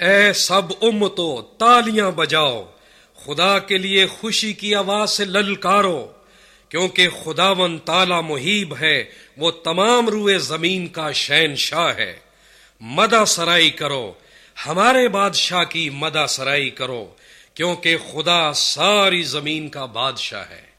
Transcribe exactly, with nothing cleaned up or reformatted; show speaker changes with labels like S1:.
S1: ए सब उम्मतो तालियां बजाओ, खुदा के लिए खुशी की आवाज से ललकारो, क्योंकि खुदावन ताला मुहीब है, वो तमाम रुए जमीन का शहनशाह है। मदा सराई करो, हमारे बादशाह की मदा सराई करो, क्योंकि खुदा सारी जमीन का बादशाह है।